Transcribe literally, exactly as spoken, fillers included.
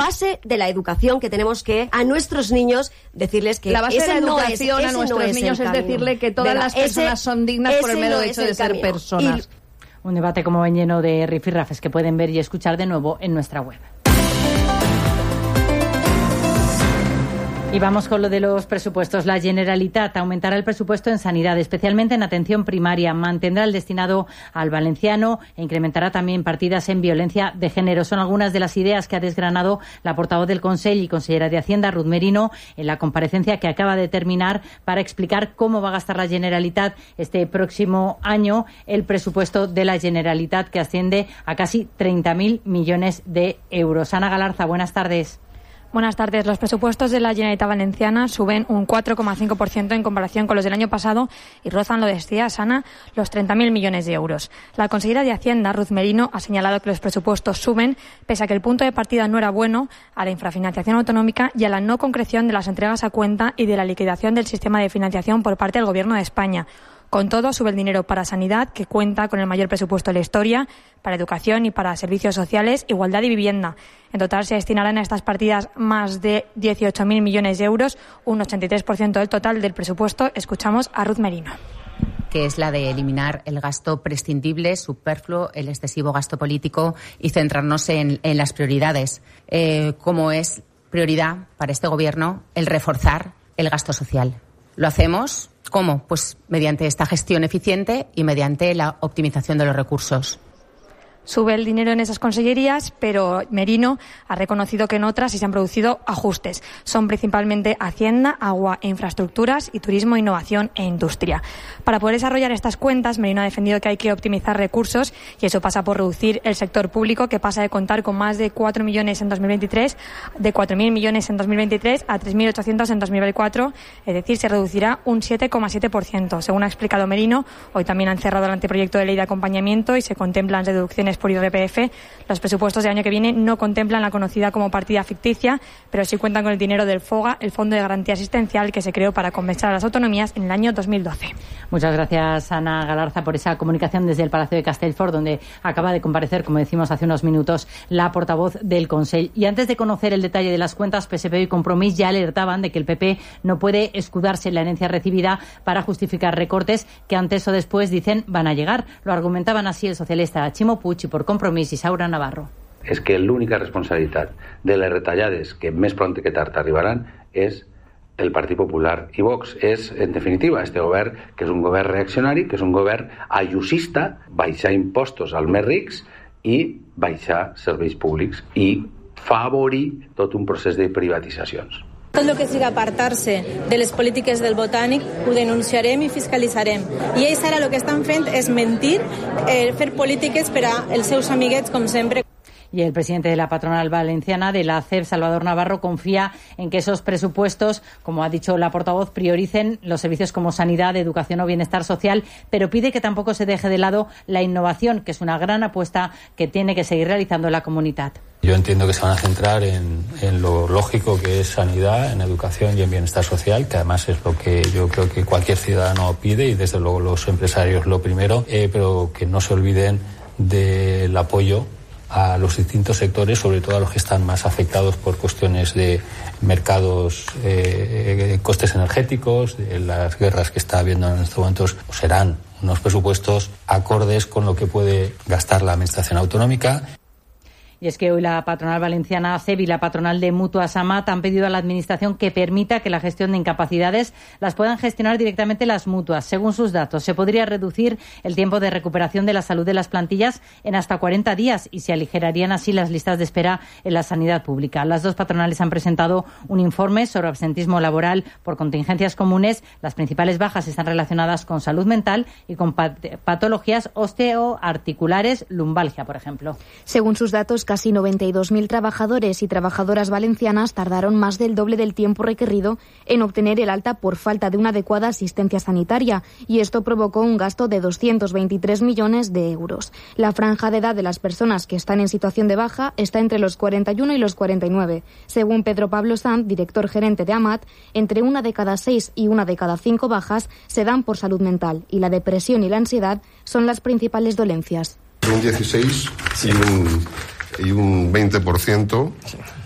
base de la educación que tenemos que a nuestros niños decirles que la base ese de la no educación es, a nuestros no niños es, es decirle que todas Venga, las personas ese, son dignas por el mero no hecho es de ser camino. personas. Y... Un debate como ven lleno de rifirrafes que pueden ver y escuchar de nuevo en nuestra web. Y vamos con lo de los presupuestos. La Generalitat aumentará el presupuesto en sanidad, especialmente en atención primaria. Mantendrá el destinado al valenciano e incrementará también partidas en violencia de género. Son algunas de las ideas que ha desgranado la portavoz del Consell y consellera de Hacienda, Ruth Merino, en la comparecencia que acaba de terminar para explicar cómo va a gastar la Generalitat este próximo año el presupuesto de la Generalitat, que asciende a casi treinta mil millones de euros. Ana Galarza, buenas tardes. Buenas tardes. Los presupuestos de la Generalitat Valenciana suben un cuatro coma cinco por ciento en comparación con los del año pasado y rozan, lo decía Ana, los treinta mil millones de euros. La consejera de Hacienda, Ruth Merino, ha señalado que los presupuestos suben pese a que el punto de partida no era bueno, a la infrafinanciación autonómica y a la no concreción de las entregas a cuenta y de la liquidación del sistema de financiación por parte del Gobierno de España. Con todo, sube el dinero para sanidad, que cuenta con el mayor presupuesto de la historia, para educación y para servicios sociales, igualdad y vivienda. En total se destinarán a estas partidas más de dieciocho mil millones de euros, un ochenta y tres por ciento del total del presupuesto. Escuchamos a Ruth Merino. Que es la de eliminar el gasto prescindible, superfluo, el excesivo gasto político y centrarnos en, en las prioridades, eh, como es prioridad para este Gobierno el reforzar el gasto social. Lo hacemos, ¿cómo? Pues mediante esta gestión eficiente y mediante la optimización de los recursos. Sube el dinero en esas consellerías, pero Merino ha reconocido que en otras sí se han producido ajustes. Son principalmente Hacienda, Agua e Infraestructuras y Turismo, Innovación e Industria. Para poder desarrollar estas cuentas, Merino ha defendido que hay que optimizar recursos y eso pasa por reducir el sector público, que pasa de contar con más de cuatro millones en dos mil veintitrés, de cuatro mil millones en dos mil veintitrés a tres mil ochocientos en dos mil veinticuatro, es decir, se reducirá un siete coma siete por ciento. Según ha explicado Merino, hoy también han cerrado el anteproyecto de ley de acompañamiento y se contemplan reducciones por I R P F. Los presupuestos del año que viene no contemplan la conocida como partida ficticia, pero sí cuentan con el dinero del FOGA, el Fondo de Garantía Asistencial, que se creó para compensar a las autonomías en el año dos mil doce. Muchas gracias, Ana Galarza, por esa comunicación desde el Palacio de Castellfort, donde acaba de comparecer, como decimos hace unos minutos, la portavoz del Consell. Y antes de conocer el detalle de las cuentas, P S P y Compromís ya alertaban de que el P P no puede escudarse en la herencia recibida para justificar recortes que antes o después, dicen, van a llegar. Lo argumentaban así el socialista Chimo Puig y por Compromís Isaura Navarro. És que l'única responsabilitat de les retallades que més pront que tard arribaran és el Partit Popular i Vox. És, en definitiva, este govern, que és un govern reaccionari, que és un govern ayusista, baixar impostos als més rics i baixar serveis públics i favorir tot un procés de privatitzacions. Tot el que sigui apartar-se de les polítiques del Botànic ho denunciarem i fiscalitzarem. I ells ara el que estan fent és mentir, eh, fer polítiques per a els seus amiguets, com sempre. Y el presidente de la patronal valenciana, de la C E P, Salvador Navarro, confía en que esos presupuestos, como ha dicho la portavoz, prioricen los servicios como sanidad, educación o bienestar social, pero pide que tampoco se deje de lado la innovación, que es una gran apuesta que tiene que seguir realizando la comunidad. Yo entiendo que se van a centrar en, en lo lógico que es sanidad, en educación y en bienestar social, que además es lo que yo creo que cualquier ciudadano pide y desde luego los empresarios lo primero, eh, pero que no se olviden del apoyo a los distintos sectores, sobre todo a los que están más afectados por cuestiones de mercados, eh, costes energéticos, de las guerras que está habiendo en estos momentos. Serán unos presupuestos acordes con lo que puede gastar la Administración autonómica. Y es que hoy la patronal valenciana C E B y la patronal de Mutuas Amat han pedido a la Administración que permita que la gestión de incapacidades las puedan gestionar directamente las mutuas. Según sus datos, se podría reducir el tiempo de recuperación de la salud de las plantillas en hasta cuarenta días y se aligerarían así las listas de espera en la sanidad pública. Las dos patronales han presentado un informe sobre absentismo laboral por contingencias comunes. Las principales bajas están relacionadas con salud mental y con pat- patologías osteoarticulares, lumbalgia, por ejemplo. Según sus datos, casi noventa y dos mil trabajadores y trabajadoras valencianas tardaron más del doble del tiempo requerido en obtener el alta por falta de una adecuada asistencia sanitaria, y esto provocó un gasto de doscientos veintitrés millones de euros. La franja de edad de las personas que están en situación de baja está entre los cuarenta y uno y los cuarenta y nueve. Según Pedro Pablo Sanz, director gerente de Amat, entre una de cada seis y una de cada cinco bajas se dan por salud mental, y la depresión y la ansiedad son las principales dolencias. Un dieciséis y un, y un veinte por ciento